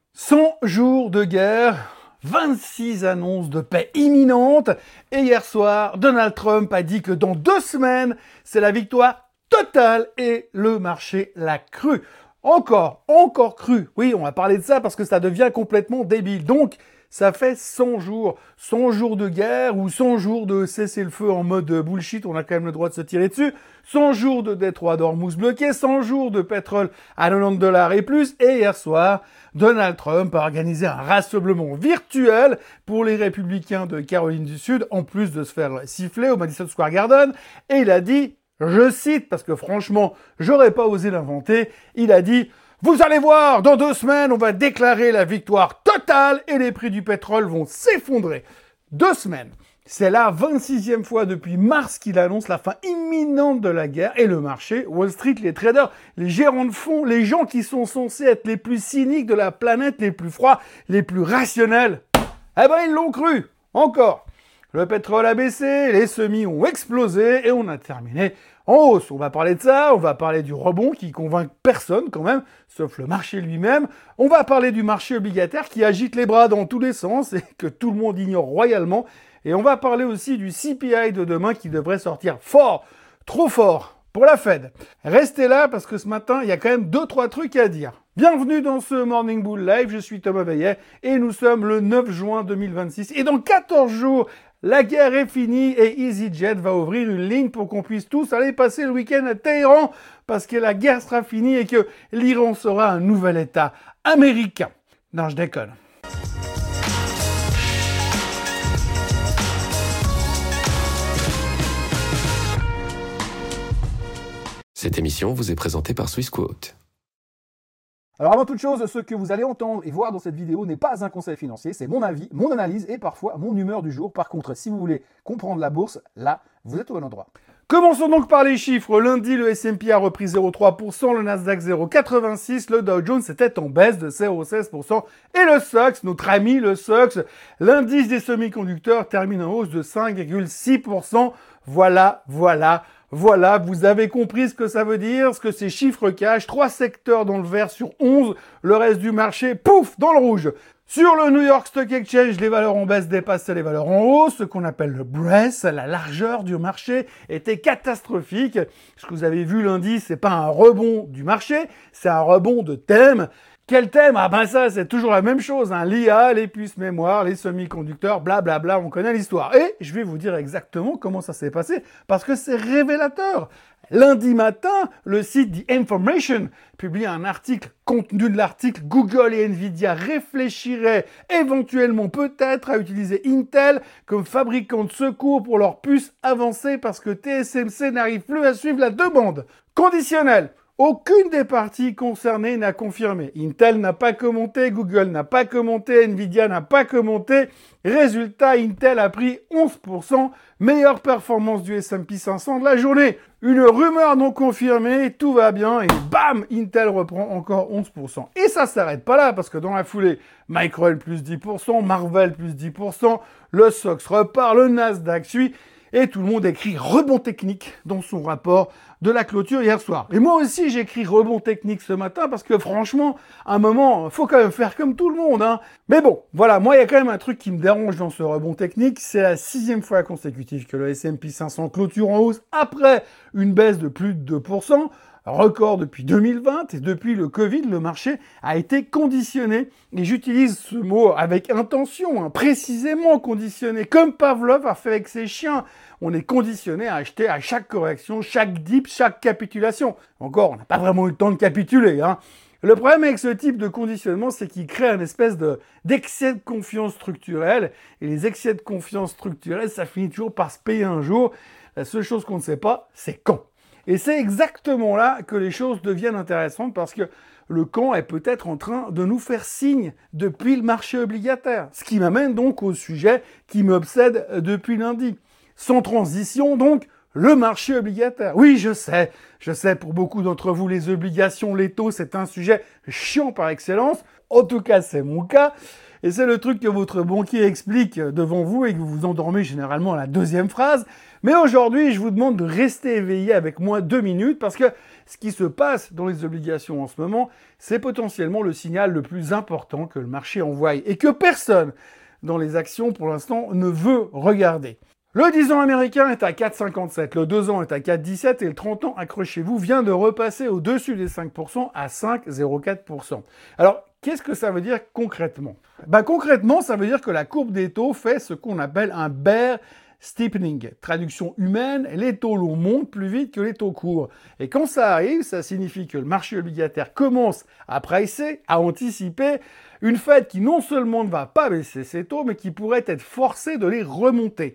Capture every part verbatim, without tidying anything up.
cent jours de guerre, vingt-six annonces de paix imminentes, et hier soir, Donald Trump a dit que dans deux semaines, c'est la victoire totale et le marché l'a cru. Encore, encore cru. Oui, on va parler de ça parce que ça devient complètement débile. Donc, ça fait cent jours. cent jours de guerre ou cent jours de cessez-le-feu en mode bullshit, on a quand même le droit de se tirer dessus. cent jours de détroit d'Ormuz bloqué, cent jours de pétrole à quatre-vingt-dix dollars et plus. Et hier soir, Donald Trump a organisé un rassemblement virtuel pour les républicains de Caroline du Sud, en plus de se faire siffler au Madison Square Garden. Et il a dit, je cite, parce que franchement, j'aurais pas osé l'inventer, il a dit « Vous allez voir, dans deux semaines, on va déclarer la victoire totale et les prix du pétrole vont s'effondrer. » Deux semaines. C'est la vingt-sixième fois depuis mars qu'il annonce la fin imminente de la guerre et le marché, Wall Street, les traders, les gérants de fonds, les gens qui sont censés être les plus cyniques de la planète, les plus froids, les plus rationnels. Eh ben, ils l'ont cru. Encore. Le pétrole a baissé, les semis ont explosé et on a terminé en hausse. On va parler de ça, on va parler du rebond qui convainc personne quand même, sauf le marché lui-même. On va parler du marché obligataire qui agite les bras dans tous les sens et que tout le monde ignore royalement. Et on va parler aussi du C P I de demain qui devrait sortir fort, trop fort pour la Fed. Restez là parce que ce matin, il y a quand même deux, trois trucs à dire. Bienvenue dans ce Morning Bull Live, je suis Thomas Veillet et nous sommes le neuf juin deux mille vingt-six. Et dans quatorze jours, la guerre est finie et EasyJet va ouvrir une ligne pour qu'on puisse tous aller passer le week-end à Téhéran parce que la guerre sera finie et que l'Iran sera un nouvel État américain. Non, je déconne. Cette émission vous est présentée par Swissquote. Alors avant toute chose, ce que vous allez entendre et voir dans cette vidéo n'est pas un conseil financier, c'est mon avis, mon analyse et parfois mon humeur du jour. Par contre, si vous voulez comprendre la bourse, là, vous êtes au bon endroit. Commençons donc par les chiffres. Lundi, le S and P a repris zéro virgule trois pour cent, le Nasdaq zéro virgule quatre-vingt-six, le Dow Jones était en baisse de zéro virgule seize pour cent et le S O X, notre ami le S O X, l'indice des semi-conducteurs termine en hausse de cinq virgule six pour cent. Voilà, voilà. Voilà, vous avez compris ce que ça veut dire, ce que ces chiffres cachent. Trois secteurs dans le vert sur onze, le reste du marché, pouf, dans le rouge. Sur le New York Stock Exchange, les valeurs en baisse dépassent les valeurs en hausse, ce qu'on appelle le breadth, la largeur du marché était catastrophique. Ce que vous avez vu lundi, c'est pas un rebond du marché, c'est un rebond de thème. Quel thème? Ah ben ça, c'est toujours la même chose, hein. L'I A, les puces mémoire, les semi-conducteurs, blablabla, on connaît l'histoire. Et je vais vous dire exactement comment ça s'est passé, parce que c'est révélateur. Lundi matin, le site The Information publie un article. Contenu de l'article, Google et Nvidia réfléchiraient éventuellement peut-être à utiliser Intel comme fabricant de secours pour leurs puces avancées parce que T S M C n'arrive plus à suivre la demande. Conditionnel. Aucune des parties concernées n'a confirmé. Intel n'a pas commenté, Google n'a pas commenté, Nvidia n'a pas commenté. Résultat, Intel a pris onze pour cent, meilleure performance du S and P cinq cents de la journée. Une rumeur non confirmée, tout va bien et bam, Intel reprend encore onze pour cent. Et ça s'arrête pas là parce que dans la foulée, Micron plus dix pour cent, Marvell plus dix pour cent, le S O X repart, le Nasdaq suit. Et tout le monde écrit rebond technique dans son rapport de la clôture hier soir. Et moi aussi, j'écris rebond technique ce matin parce que franchement, à un moment, faut quand même faire comme tout le monde, hein. Mais bon, voilà, moi, il y a quand même un truc qui me dérange dans ce rebond technique. C'est la sixième fois consécutive que le S and P cinq cents clôture en hausse après une baisse de plus de deux pour cent. Record depuis deux mille vingt et depuis le Covid, le marché a été conditionné. Et j'utilise ce mot avec intention, hein, précisément conditionné, comme Pavlov a fait avec ses chiens. On est conditionné à acheter à chaque correction, chaque dip, chaque capitulation. Encore, on n'a pas vraiment eu le temps de capituler, hein. Le problème avec ce type de conditionnement, c'est qu'il crée un espèce de, d'excès de confiance structurelle. Et les excès de confiance structurelle, ça finit toujours par se payer un jour. La seule chose qu'on ne sait pas, c'est quand. Et c'est exactement là que les choses deviennent intéressantes parce que le camp est peut-être en train de nous faire signe depuis le marché obligataire. Ce qui m'amène donc au sujet qui m'obsède depuis lundi. Sans transition donc, le marché obligataire. Oui, je sais, je sais, pour beaucoup d'entre vous, les obligations, les taux, c'est un sujet chiant par excellence. En tout cas, c'est mon cas. Et c'est le truc que votre banquier explique devant vous et que vous vous endormez généralement à la deuxième phrase. Mais aujourd'hui, je vous demande de rester éveillé avec moi deux minutes parce que ce qui se passe dans les obligations en ce moment, c'est potentiellement le signal le plus important que le marché envoie et que personne dans les actions pour l'instant ne veut regarder. Le dix ans américain est à quatre virgule cinquante-sept, le deux ans est à quatre virgule dix-sept et le trente ans, accrochez-vous, vient de repasser au-dessus des cinq pour cent à cinq virgule zéro quatre pour cent. Alors, qu'est-ce que ça veut dire concrètement? Ben, concrètement, ça veut dire que la courbe des taux fait ce qu'on appelle un bear steepening. Traduction humaine, les taux longs montent plus vite que les taux courts. Et quand ça arrive, ça signifie que le marché obligataire commence à pricer, à anticiper une Fed qui non seulement ne va pas baisser ses taux, mais qui pourrait être forcée de les remonter.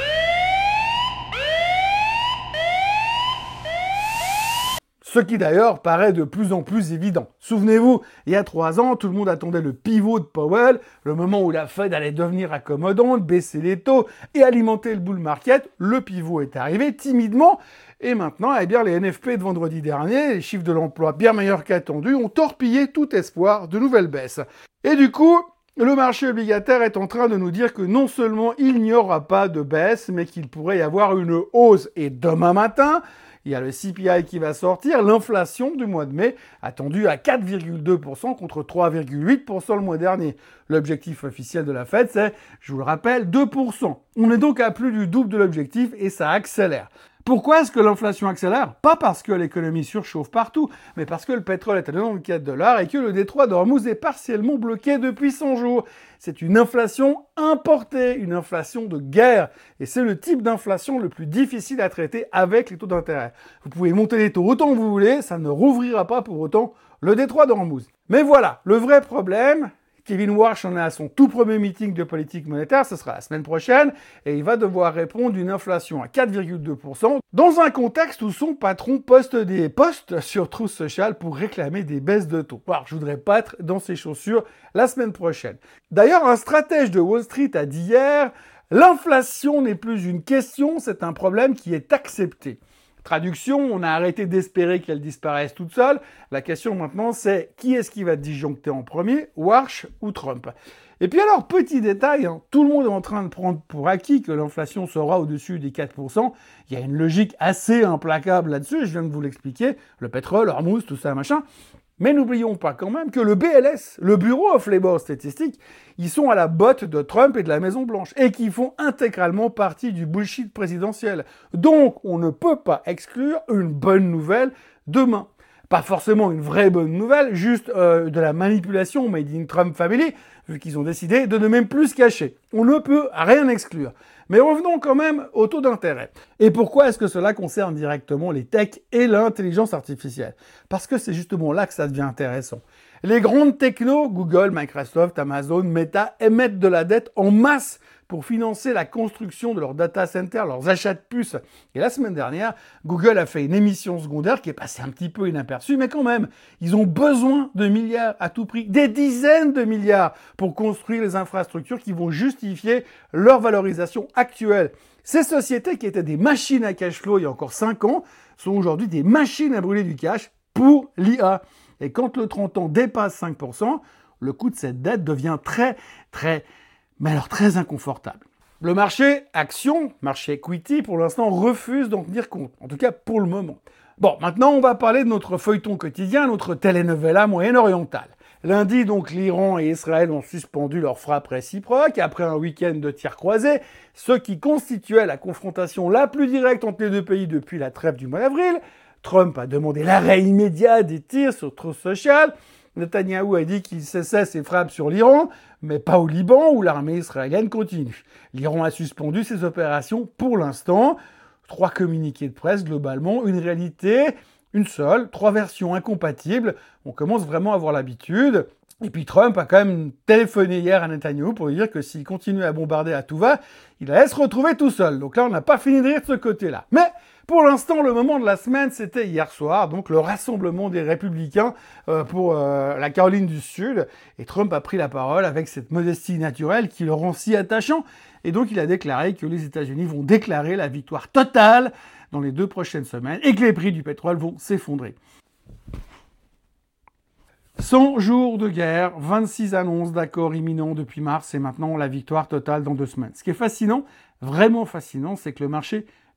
Ce qui d'ailleurs paraît de plus en plus évident. Souvenez-vous, il y a trois ans, tout le monde attendait le pivot de Powell, le moment où la Fed allait devenir accommodante, baisser les taux et alimenter le bull market. Le pivot est arrivé timidement et maintenant, eh bien, les N F P de vendredi dernier, les chiffres de l'emploi bien meilleurs qu'attendus, ont torpillé tout espoir de nouvelles baisses. Et du coup, le marché obligataire est en train de nous dire que non seulement il n'y aura pas de baisse, mais qu'il pourrait y avoir une hausse. Et demain matin, il y a le C P I qui va sortir, l'inflation du mois de mai attendue à quatre virgule deux pour cent contre trois virgule huit pour cent le mois dernier. L'objectif officiel de la Fed, c'est, je vous le rappelle, deux pour cent. On est donc à plus du double de l'objectif et ça accélère. Pourquoi est-ce que l'inflation accélère? Pas parce que l'économie surchauffe partout, mais parce que le pétrole est à quatre-vingt-quatre dollars et que le détroit d'Ormuz est partiellement bloqué depuis cent jours. C'est une inflation importée, une inflation de guerre. Et c'est le type d'inflation le plus difficile à traiter avec les taux d'intérêt. Vous pouvez monter les taux autant que vous voulez, ça ne rouvrira pas pour autant le détroit d'Ormuz. Mais voilà, le vrai problème, Kevin Warsh en est à son tout premier meeting de politique monétaire, ce sera la semaine prochaine, et il va devoir répondre d'une inflation à quatre virgule deux pour cent dans un contexte où son patron poste des posts sur Truth Social pour réclamer des baisses de taux. Alors, je voudrais pas être dans ses chaussures la semaine prochaine. D'ailleurs, un stratège de Wall Street a dit hier, l'inflation n'est plus une question, c'est un problème qui est accepté. Traduction, on a arrêté d'espérer qu'elle disparaisse toute seule. La question maintenant, c'est qui est-ce qui va disjoncter en premier, Warsh ou Trump? Et puis alors, petit détail, hein, tout le monde est en train de prendre pour acquis que l'inflation sera au-dessus des quatre pour cent. Il y a une logique assez implacable là-dessus, je viens de vous l'expliquer. Le pétrole, Hormuz, tout ça, machin. Mais n'oublions pas quand même que le B L S, le Bureau of Labor Statistics, ils sont à la botte de Trump et de la Maison-Blanche et qui font intégralement partie du bullshit présidentiel. Donc, on ne peut pas exclure une bonne nouvelle demain. Pas forcément une vraie bonne nouvelle, juste euh, de la manipulation made in Trump Family, vu qu'ils ont décidé de ne même plus se cacher. On ne peut rien exclure. Mais revenons quand même au taux d'intérêt. Et pourquoi est-ce que cela concerne directement les techs et l'intelligence artificielle? Parce que c'est justement là que ça devient intéressant. Les grandes technos, Google, Microsoft, Amazon, Meta, émettent de la dette en masse pour financer la construction de leurs data centers, leurs achats de puces. Et la semaine dernière, Google a fait une émission secondaire qui est passée un petit peu inaperçue, mais quand même, ils ont besoin de milliards à tout prix, des dizaines de milliards pour construire les infrastructures qui vont justifier leur valorisation actuelle. Ces sociétés qui étaient des machines à cash flow il y a encore cinq ans sont aujourd'hui des machines à brûler du cash pour l'I A. Et quand le trente ans dépasse cinq pour cent, le coût de cette dette devient très, très, mais alors très inconfortable. Le marché action, marché equity, pour l'instant, refuse d'en tenir compte. En tout cas, pour le moment. Bon, maintenant, on va parler de notre feuilleton quotidien, notre telenovela moyen-orientale. Lundi, donc, l'Iran et Israël ont suspendu leurs frappes réciproques après un week-end de tirs croisés, ce qui constituait la confrontation la plus directe entre les deux pays depuis la trêve du mois d'avril. Trump a demandé l'arrêt immédiat des tirs sur Truth Social. Netanyahou a dit qu'il cessait ses frappes sur l'Iran, mais pas au Liban où l'armée israélienne continue. L'Iran a suspendu ses opérations pour l'instant. Trois communiqués de presse globalement, une réalité, une seule, trois versions incompatibles. On commence vraiment à avoir l'habitude. Et puis Trump a quand même téléphoné hier à Netanyahou pour lui dire que s'il continue à bombarder à tout va, il allait se retrouver tout seul. Donc là, on n'a pas fini de rire de ce côté-là. Mais pour l'instant, le moment de la semaine, c'était hier soir, donc le rassemblement des républicains euh, pour euh, la Caroline du Sud. Et Trump a pris la parole avec cette modestie naturelle qui le rend si attachant. Et donc, il a déclaré que les États-Unis vont déclarer la victoire totale dans les deux prochaines semaines et que les prix du pétrole vont s'effondrer. cent jours de guerre, vingt-six annonces d'accords imminents depuis mars et maintenant la victoire totale dans deux semaines. Ce qui est fascinant, vraiment fascinant, c'est que le marché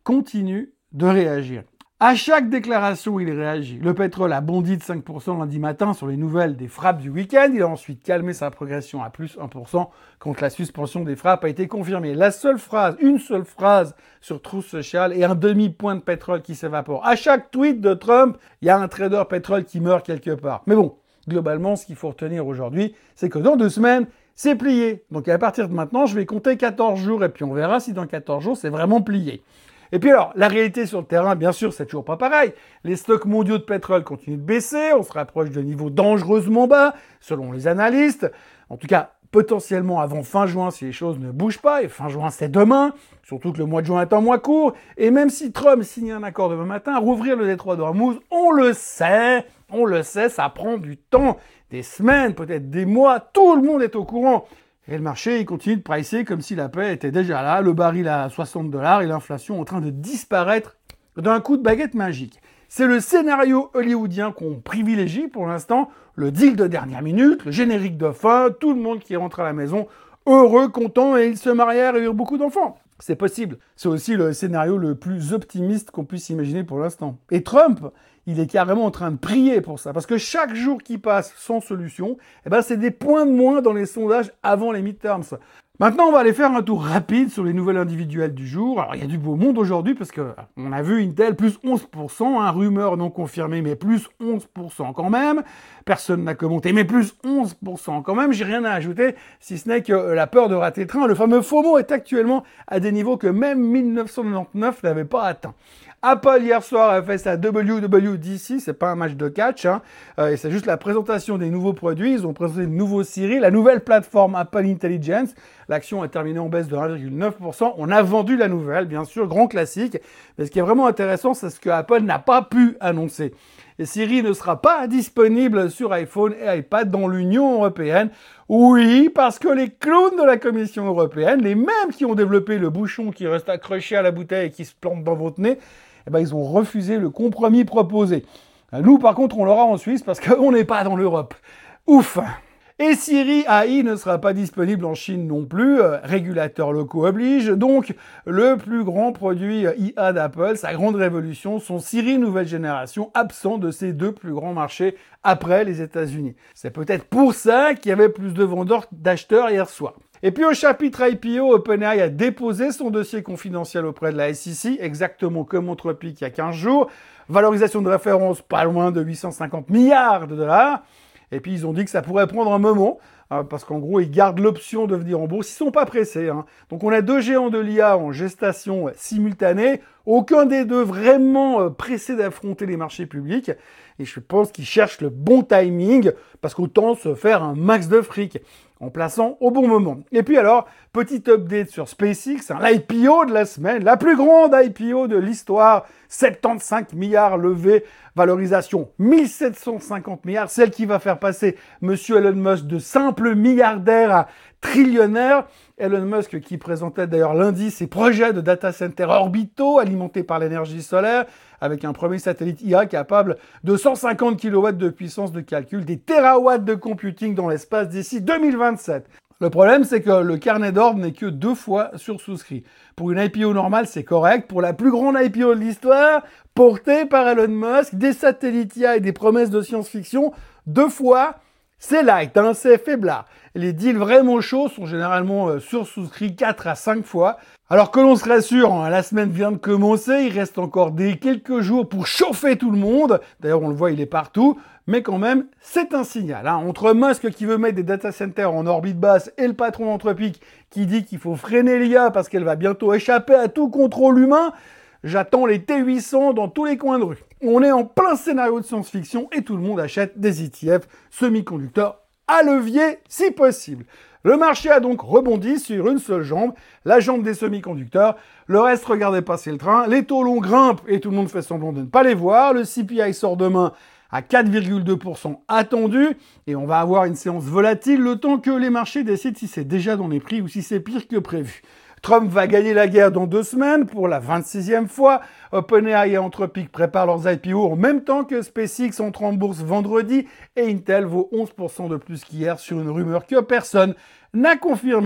continue de réagir. À chaque déclaration, il réagit. Le pétrole a bondi de cinq pour cent lundi matin sur les nouvelles des frappes du week-end. Il a ensuite calmé sa progression à plus un pour cent quand la suspension des frappes a été confirmée. La seule phrase, une seule phrase sur Truth Social et un demi-point de pétrole qui s'évapore. À chaque tweet de Trump, il y a un trader pétrole qui meurt quelque part. Mais bon, globalement, ce qu'il faut retenir aujourd'hui, c'est que dans deux semaines, c'est plié. Donc à partir de maintenant, je vais compter quatorze jours et puis on verra si dans quatorze jours, c'est vraiment plié. Et puis alors, la réalité sur le terrain, bien sûr, c'est toujours pas pareil. Les stocks mondiaux de pétrole continuent de baisser, on se rapproche de niveaux dangereusement bas, selon les analystes. En tout cas, potentiellement avant fin juin, si les choses ne bougent pas, et fin juin, c'est demain, surtout que le mois de juin est un mois court, et même si Trump signe un accord demain matin, rouvrir le détroit d'Ormuz, on le sait, on le sait, ça prend du temps, des semaines, peut-être des mois, tout le monde est au courant. Et le marché, il continue de pricer comme si la paix était déjà là, le baril à soixante dollars et l'inflation en train de disparaître d'un coup de baguette magique. C'est le scénario hollywoodien qu'on privilégie pour l'instant, le deal de dernière minute, le générique de fin, tout le monde qui rentre à la maison heureux, content et ils se marièrent et eurent beaucoup d'enfants. C'est possible. C'est aussi le scénario le plus optimiste qu'on puisse imaginer pour l'instant. Et Trump, il est carrément en train de prier pour ça. Parce que chaque jour qui passe sans solution, eh ben, c'est des points de moins dans les sondages avant les midterms. Maintenant, on va aller faire un tour rapide sur les nouvelles individuelles du jour. Alors, il y a du beau monde aujourd'hui parce que on a vu Intel plus onze pour cent, un rumeur non confirmée, mais plus onze pour cent quand même. Personne n'a commenté, mais plus onze pour cent quand même. J'ai rien à ajouter, si ce n'est que la peur de rater le train, le fameux FOMO, est actuellement à des niveaux que même mille neuf cent quatre-vingt-dix-neuf n'avait pas atteint. Apple, hier soir, a fait sa W W D C, c'est pas un match de catch, hein, euh, et c'est juste la présentation des nouveaux produits. Ils ont présenté le nouveau Siri, la nouvelle plateforme Apple Intelligence. L'action a terminé en baisse de un virgule neuf pour cent. On a vendu la nouvelle, bien sûr, grand classique. Mais ce qui est vraiment intéressant, c'est ce que Apple n'a pas pu annoncer. Et Siri ne sera pas disponible sur iPhone et iPad dans l'Union européenne. Oui, parce que les clowns de la Commission européenne, les mêmes qui ont développé le bouchon qui reste accroché à la bouteille et qui se plante dans votre nez, eh ben, ils ont refusé le compromis proposé. Nous, par contre, on l'aura en Suisse parce qu'on n'est pas dans l'Europe. Ouf! Et Siri A I ne sera pas disponible en Chine non plus, euh, régulateurs locaux oblige. Donc, le plus grand produit I A d'Apple, sa grande révolution, son Siri nouvelle génération, absent de ces deux plus grands marchés après les États-Unis. C'est peut-être pour ça qu'il y avait plus de vendeurs d'acheteurs hier soir. Et puis au chapitre I P O, OpenAI a déposé son dossier confidentiel auprès de la S E C, exactement comme Anthropic il y a quinze jours. Valorisation de référence pas loin de huit cent cinquante milliards de dollars. Et puis ils ont dit que ça pourrait prendre un moment, hein, parce qu'en gros ils gardent l'option de venir en bourse, ils sont pas pressés. Hein. Donc on a deux géants de l'I A en gestation simultanée, aucun des deux vraiment euh, pressé d'affronter les marchés publics. Et je pense qu'ils cherchent le bon timing, parce qu'autant se faire un max de fric en plaçant au bon moment. Et puis alors, petit update sur SpaceX, hein, l'I P O de la semaine, la plus grande I P O de l'histoire, soixante-quinze milliards levés, valorisation mille sept cent cinquante milliards, celle qui va faire passer Monsieur Elon Musk de simple milliardaire à trillionnaire. Elon Musk qui présentait d'ailleurs lundi ses projets de data centers orbitaux alimentés par l'énergie solaire, avec un premier satellite I A capable de cent cinquante kilowatts de puissance de calcul, des térawatts de computing dans l'espace d'ici deux mille vingt-sept. Le problème, c'est que le carnet d'ordre n'est que deux fois sursouscrit. Pour une I P O normale, c'est correct. Pour la plus grande I P O de l'histoire, portée par Elon Musk, des satellites I A et des promesses de science-fiction, deux fois, c'est light, hein, c'est faiblard. Les deals vraiment chauds sont généralement euh, sursouscrits quatre à cinq fois. Alors que l'on se rassure, hein, la semaine vient de commencer, il reste encore des quelques jours pour chauffer tout le monde. D'ailleurs, on le voit, il est partout. Mais quand même, c'est un signal. Hein. Entre Musk qui veut mettre des data centers en orbite basse et le patron d'Anthropic qui dit qu'il faut freiner l'I A parce qu'elle va bientôt échapper à tout contrôle humain, j'attends les T huit cents dans tous les coins de rue. On est en plein scénario de science-fiction et tout le monde achète des E T F semi-conducteurs à levier si possible. Le marché a donc rebondi sur une seule jambe, la jambe des semi-conducteurs. Le reste, regardez passer le train. Les taux longs grimpent et tout le monde fait semblant de ne pas les voir. Le C P I sort demain à quatre virgule deux pour cent attendu. Et on va avoir une séance volatile le temps que les marchés décident si c'est déjà dans les prix ou si c'est pire que prévu. Trump va gagner la guerre dans deux semaines pour la vingt-sixième fois. OpenAI et Anthropic préparent leurs I P O en même temps que SpaceX entre en bourse vendredi et Intel vaut onze pour cent de plus qu'hier sur une rumeur que personne n'a confirmée.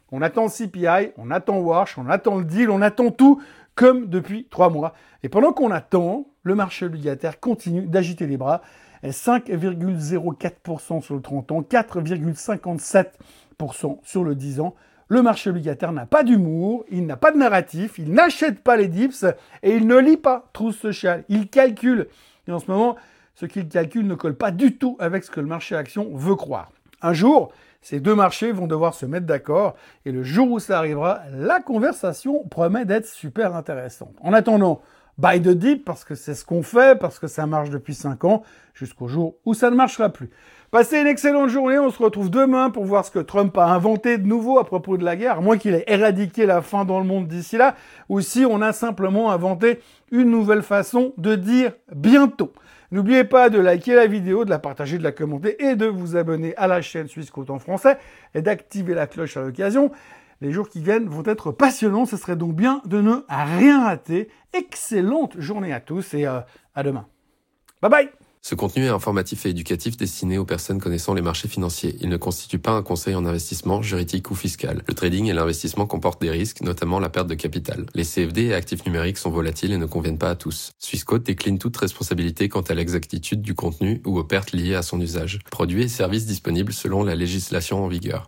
On attend le C P I, on attend Warsh, on attend le deal, on attend tout comme depuis trois mois. Et pendant qu'on attend, le marché obligataire continue d'agiter les bras. cinq virgule zéro quatre pour cent sur le trente ans, quatre virgule cinquante-sept pour cent sur le dix ans. Le marché obligataire n'a pas d'humour, il n'a pas de narratif, il n'achète pas les dips et il ne lit pas Truth Social. Il calcule. Et en ce moment, ce qu'il calcule ne colle pas du tout avec ce que le marché action veut croire. Un jour, ces deux marchés vont devoir se mettre d'accord et le jour où ça arrivera, la conversation promet d'être super intéressante. En attendant, buy the dip parce que c'est ce qu'on fait, parce que ça marche depuis cinq ans, jusqu'au jour où ça ne marchera plus. Passez une excellente journée, on se retrouve demain pour voir ce que Trump a inventé de nouveau à propos de la guerre, à moins qu'il ait éradiqué la faim dans le monde d'ici là, ou si on a simplement inventé une nouvelle façon de dire bientôt. N'oubliez pas de liker la vidéo, de la partager, de la commenter et de vous abonner à la chaîne Swissquote en français et d'activer la cloche à l'occasion. Les jours qui viennent vont être passionnants, ce serait donc bien de ne rien rater. Excellente journée à tous et euh, à demain. Bye bye. Ce contenu est informatif et éducatif destiné aux personnes connaissant les marchés financiers. Il ne constitue pas un conseil en investissement, juridique ou fiscal. Le trading et l'investissement comportent des risques, notamment la perte de capital. Les C F D et actifs numériques sont volatiles et ne conviennent pas à tous. Swissquote décline toute responsabilité quant à l'exactitude du contenu ou aux pertes liées à son usage. Produits et services disponibles selon la législation en vigueur.